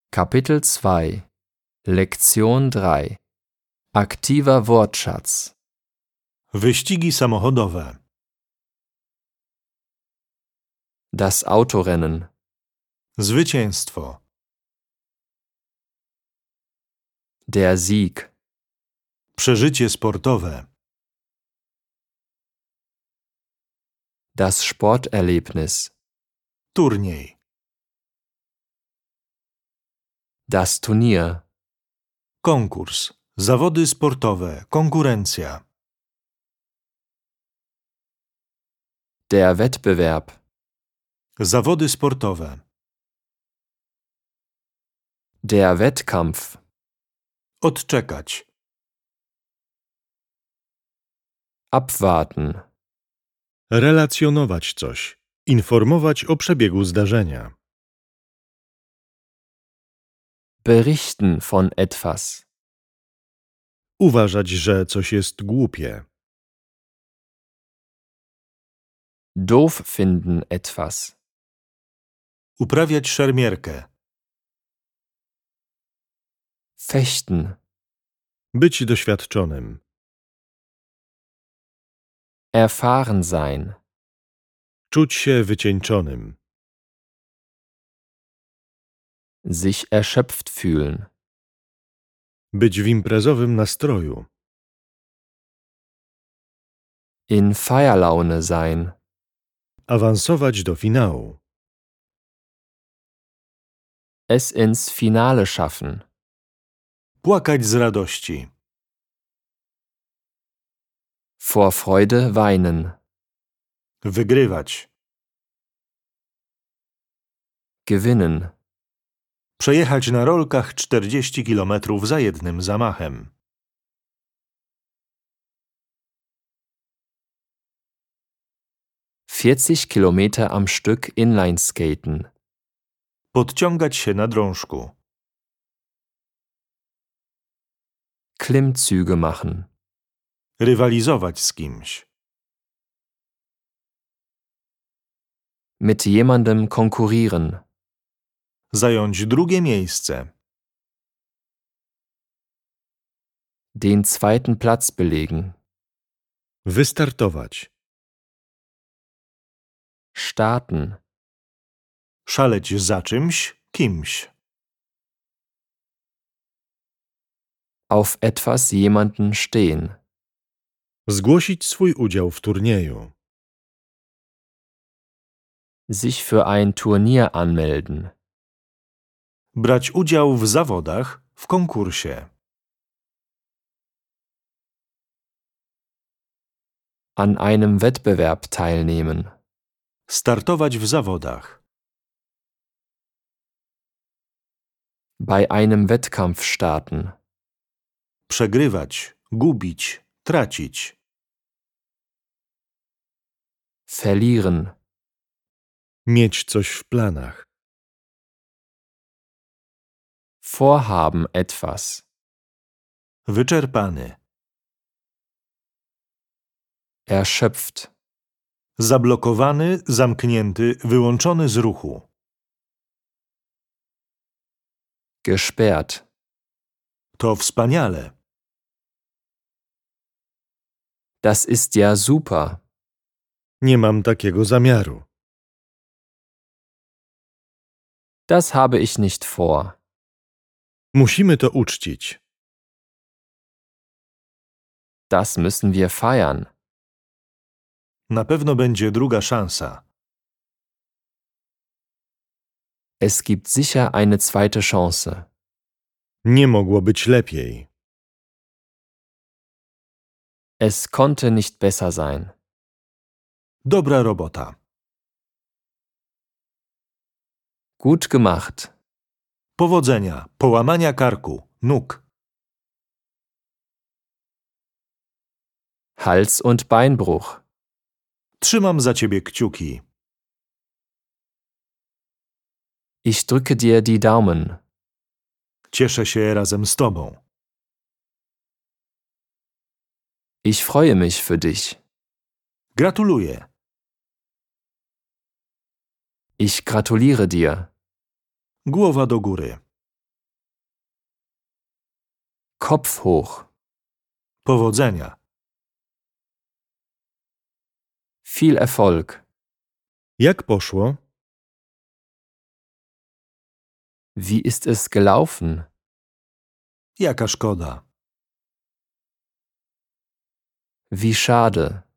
Kapitel 2 Lektion 3 Aktiver Wortschatz Wyścigi samochodowe. Das Autorennen Zwycięstwo. Der Sieg Przeżycie sportowe. Das Sporterlebnis Turniej. Das Turnier Konkurs. Zawody sportowe. Konkurencja. Der Wettbewerb Zawody sportowe. Der Wettkampf Odczekać. Abwarten Relacjonować coś. Informować o przebiegu zdarzenia. Berichten von etwas Uważać, że coś jest głupie. Doof finden etwas Uprawiać szermierkę. Fechten Być doświadczonym. Erfahren sein Czuć się wycieńczonym. Sich erschöpft fühlen Być w imprezowym nastroju. In Feierlaune sein Awansować do finału. Es ins Finale schaffen Płakać z radości. Vor Freude weinen Wygrywać. Gewinnen Przejechać na rolkach 40 km za jednym zamachem. Kilometer am Stück Inlineskaten Podciągać się na drążku. Klimmzüge machen Rywalizować z kimś. Mit jemandem konkurrieren Zająć drugie miejsce. Den zweiten Platz belegen Wystartować. Starten Szaleć za czymś, kimś. Auf etwas jemanden stehen Zgłosić swój udział w turnieju. Sich für ein Turnier anmelden Brać udział w zawodach, w konkursie. An einem Wettbewerb teilnehmen Startować w zawodach. Bei einem Wettkampf starten Przegrywać, gubić, tracić. Verlieren Mieć coś w planach. Vorhaben etwas Wyczerpany. Erschöpft Zablokowany, zamknięty, wyłączony z ruchu. Gesperrt To wspaniale. Das ist ja super Nie mam takiego zamiaru. Das habe ich nicht vor Musimy to uczcić. Das müssen wir feiern Na pewno będzie druga szansa. Es gibt sicher eine zweite Chance Nie mogło być lepiej. Es konnte nicht besser sein Dobra robota. Gut gemacht Powodzenia, połamania karku, nóg. Hals- und Beinbruch Trzymam za ciebie kciuki. Ich drücke dir die Daumen Cieszę się razem z tobą. Ich freue mich für dich Gratuluję. Ich gratuliere dir Głowa do góry. Kopf hoch. Powodzenia. Viel Erfolg. Jak poszło? Wie ist es gelaufen? Jaka szkoda. Wie schade.